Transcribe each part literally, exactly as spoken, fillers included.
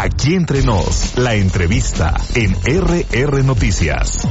Aquí entre nos, la entrevista en R R Noticias.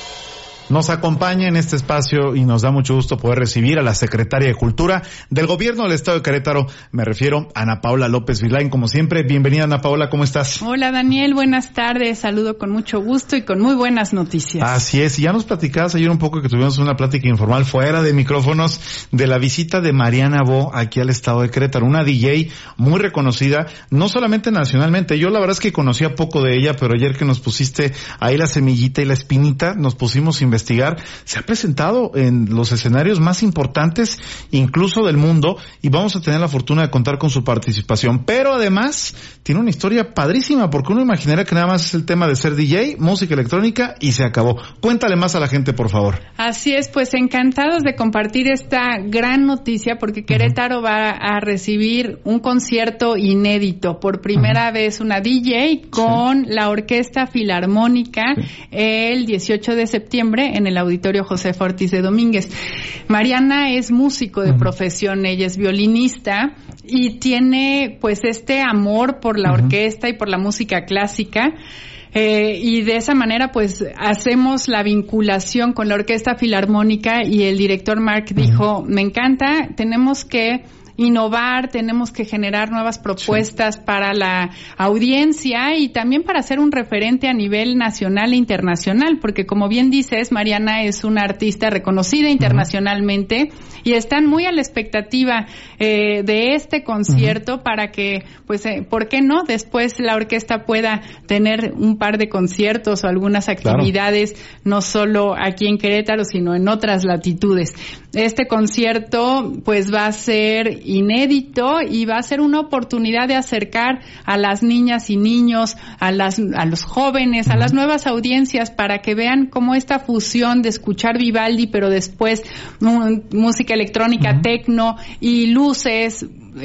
Nos acompaña en este espacio y nos da mucho gusto poder recibir a la Secretaria de Cultura del Gobierno del Estado de Querétaro. Me refiero a Ana Paula López Vilain. Como siempre, bienvenida, Ana Paula, ¿cómo estás? Hola, Daniel, buenas tardes. Saludo con mucho gusto y con muy buenas noticias. Así es, y ya nos platicabas ayer un poco que tuvimos una plática informal fuera de micrófonos de la visita de Mariana Bo aquí al Estado de Querétaro, una D J muy reconocida, no solamente nacionalmente. Yo la verdad es que conocía poco de ella, pero ayer que nos pusiste ahí la semillita y la espinita, nos pusimos a investigar. Se ha presentado en los escenarios más importantes incluso del mundo y vamos a tener la fortuna de contar con su participación, pero además tiene una historia padrísima porque uno imaginaría que nada más es el tema de ser D J, música electrónica y se acabó. Cuéntale más a la gente, por favor. Así es, pues encantados de compartir esta gran noticia porque Querétaro uh-huh. va a recibir un concierto inédito, por primera uh-huh. vez una D J con sí. la Orquesta Filarmónica sí. el dieciocho de septiembre en el Auditorio Josefa Ortiz de Domínguez. Mariana es músico de uh-huh. profesión, ella es violinista y tiene pues este amor por la uh-huh. orquesta y por la música clásica. Eh, y de esa manera pues hacemos la vinculación con la Orquesta Filarmónica y el director Mark uh-huh. dijo, me encanta, tenemos que innovar, tenemos que generar nuevas propuestas sí. para la audiencia y también para ser un referente a nivel nacional e internacional, porque como bien dices, Mariana es una artista reconocida internacionalmente uh-huh. y están muy a la expectativa eh, de este concierto uh-huh. para que, pues, eh, ¿por qué no? Después la orquesta pueda tener un par de conciertos o algunas actividades, claro. no solo aquí en Querétaro, sino en otras latitudes. Este concierto, pues, va a ser inédito y va a ser una oportunidad de acercar a las niñas y niños, a las a los jóvenes, a las nuevas audiencias para que vean cómo esta fusión de escuchar Vivaldi, pero después um, música electrónica, uh-huh. tecno y luces,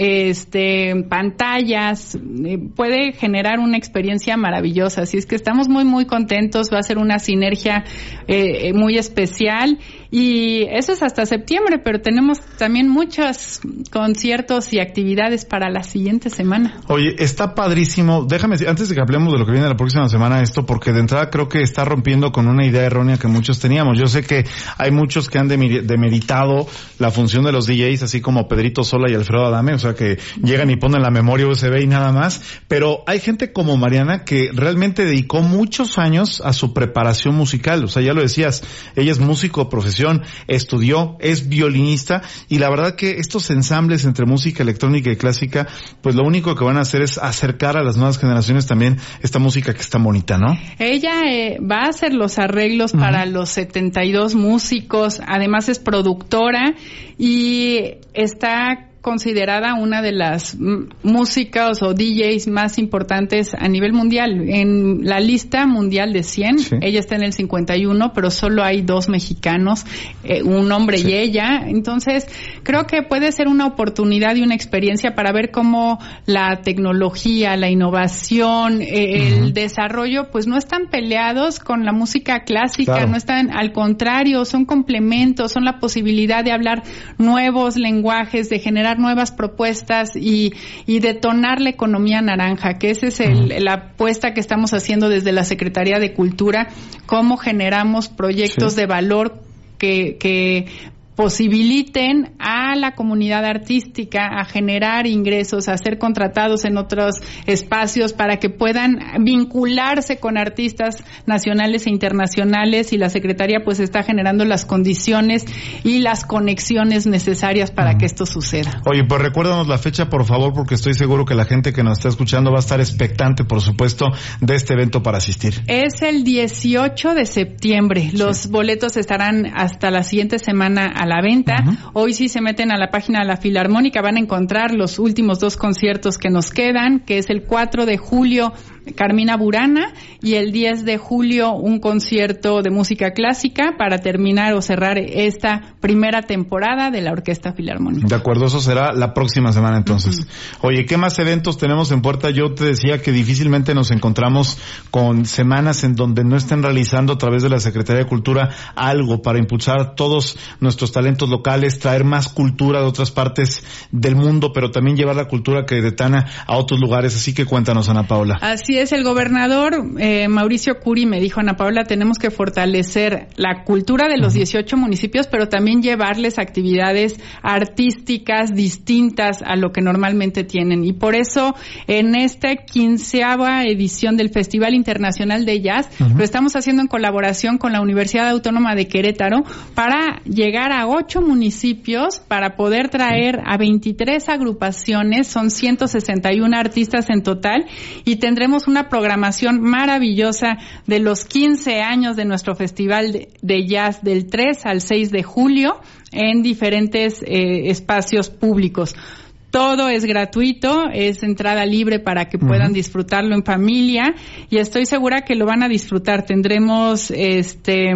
este pantallas, eh, puede generar una experiencia maravillosa. Así es que estamos muy muy contentos, va a ser una sinergia eh, muy especial y eso es hasta septiembre, pero tenemos también muchos conciertos y actividades para la siguiente semana. Oye, está padrísimo. Déjame, antes de que hablemos de lo que viene la próxima semana, esto, porque de entrada creo que está rompiendo con una idea errónea que muchos teníamos. Yo sé que hay muchos que han demeritado la función de los D Js, así como Pedrito Sola y Alfredo Adame, o sea, que llegan y ponen la memoria U S B y nada más, pero hay gente como Mariana que realmente dedicó muchos años a su preparación musical. O sea, ya lo decías, ella es músico de profesión, estudió, es violinista, y la verdad que estos ensambles entre música electrónica y clásica, pues lo único que van a hacer es acercar a las nuevas generaciones también esta música que está bonita, ¿no? Ella eh, va a hacer los arreglos uh-huh. para los setenta y dos músicos, además es productora y está considerada una de las m- músicas o D Js más importantes a nivel mundial. En la lista mundial de cien, sí. ella está en el cincuenta y uno, pero solo hay dos mexicanos, eh, un hombre sí. y ella. Entonces, creo que puede ser una oportunidad y una experiencia para ver cómo la tecnología, la innovación, eh, uh-huh. el desarrollo, pues no están peleados con la música clásica, claro. no están, al contrario, son complementos, son la posibilidad de hablar nuevos lenguajes, de generar nuevas propuestas y, y detonar la economía naranja, que esa es el, la apuesta que estamos haciendo desde la Secretaría de Cultura, cómo generamos proyectos sí. de valor que, que posibiliten a la comunidad artística a generar ingresos, a ser contratados en otros espacios para que puedan vincularse con artistas nacionales e internacionales, y la Secretaría pues está generando las condiciones y las conexiones necesarias para uh-huh. que esto suceda. Oye, pues recuérdanos la fecha, por favor, porque estoy seguro que la gente que nos está escuchando va a estar expectante, por supuesto, de este evento para asistir. Es el dieciocho de septiembre. Sí. Los boletos estarán hasta la siguiente semana a la venta. Uh-huh. Hoy sí se meten a la página de la Filarmónica, van a encontrar los últimos dos conciertos que nos quedan, que es el cuatro de julio Carmina Burana y el diez de julio un concierto de música clásica para terminar o cerrar esta primera temporada de la Orquesta Filarmónica. De acuerdo, eso será la próxima semana entonces. Uh-huh. Oye, ¿qué más eventos tenemos en puerta? Yo te decía que difícilmente nos encontramos con semanas en donde no estén realizando a través de la Secretaría de Cultura algo para impulsar todos nuestros talentos locales, traer más cultura de otras partes del mundo, pero también llevar la cultura queretana a otros lugares. Así que cuéntanos, Ana Paula. Así Así es, el gobernador eh, Mauricio Curi me dijo, Ana Paula, tenemos que fortalecer la cultura de los dieciocho municipios, pero también llevarles actividades artísticas distintas a lo que normalmente tienen. Y por eso, en esta quinceava edición del Festival Internacional de Jazz, uh-huh. lo estamos haciendo en colaboración con la Universidad Autónoma de Querétaro para llegar a ocho municipios, para poder traer a veintitrés agrupaciones, son ciento sesenta y uno artistas en total, y tendremos una programación maravillosa de los quince años de nuestro Festival de, de Jazz del tres al seis de julio en diferentes eh, espacios públicos. Todo es gratuito, es entrada libre para que puedan uh-huh. disfrutarlo en familia, y estoy segura que lo van a disfrutar. Tendremos este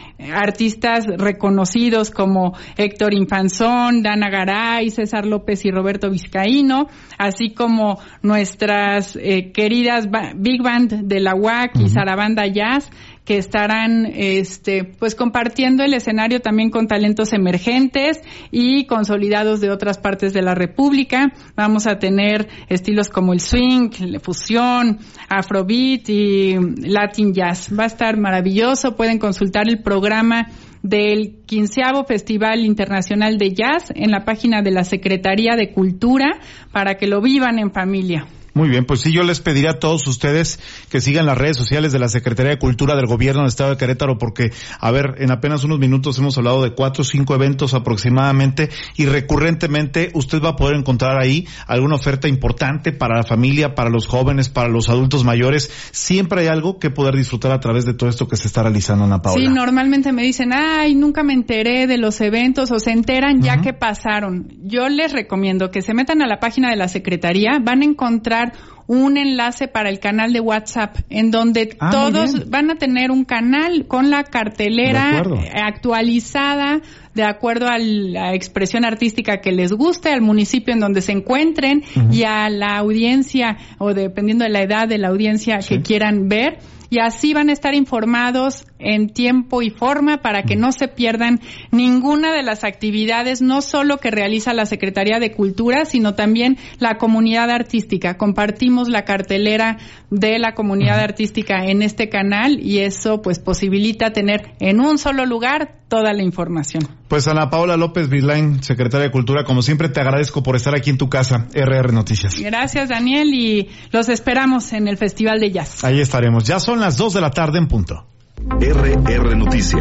artistas reconocidos como Héctor Infanzón, Dana Garay, César López y Roberto Vizcaíno, así como nuestras eh, queridas ba- Big Band de la U A C uh-huh. y Sarabanda Jazz, que estarán este pues compartiendo el escenario también con talentos emergentes y consolidados de otras partes de la República. Vamos a tener estilos como el swing, la fusión, afrobeat y latin jazz. Va a estar maravilloso. Pueden consultar el programa del quinceavo Festival Internacional de Jazz en la página de la Secretaría de Cultura para que lo vivan en familia. Muy bien, pues sí, yo les pediría a todos ustedes que sigan las redes sociales de la Secretaría de Cultura del Gobierno del Estado de Querétaro, porque, a ver, en apenas unos minutos hemos hablado de cuatro o cinco eventos aproximadamente, y recurrentemente usted va a poder encontrar ahí alguna oferta importante para la familia, para los jóvenes, para los adultos mayores. Siempre hay algo que poder disfrutar a través de todo esto que se está realizando, Ana Paula. Sí, normalmente me dicen, ay, nunca me enteré de los eventos, o se enteran ya uh-huh. que pasaron. Yo les recomiendo que se metan a la página de la Secretaría, van a encontrar un enlace para el canal de WhatsApp, en donde ah, todos van a tener un canal con la cartelera actualizada de acuerdo a la expresión artística que les guste, al municipio en donde se encuentren uh-huh. y a la audiencia, o dependiendo de la edad de la audiencia sí. que quieran ver. Y así van a estar informados en tiempo y forma para que no se pierdan ninguna de las actividades, no solo que realiza la Secretaría de Cultura, sino también la comunidad artística. Compartimos la cartelera de la comunidad artística en este canal, y eso pues posibilita tener en un solo lugar toda la información. Pues Ana Paula López Vislain, Secretaria de Cultura, como siempre te agradezco por estar aquí en tu casa, R R Noticias. Gracias, Daniel, y los esperamos en el Festival de Jazz. Ahí estaremos. Ya son las dos de la tarde en punto. R R Noticias.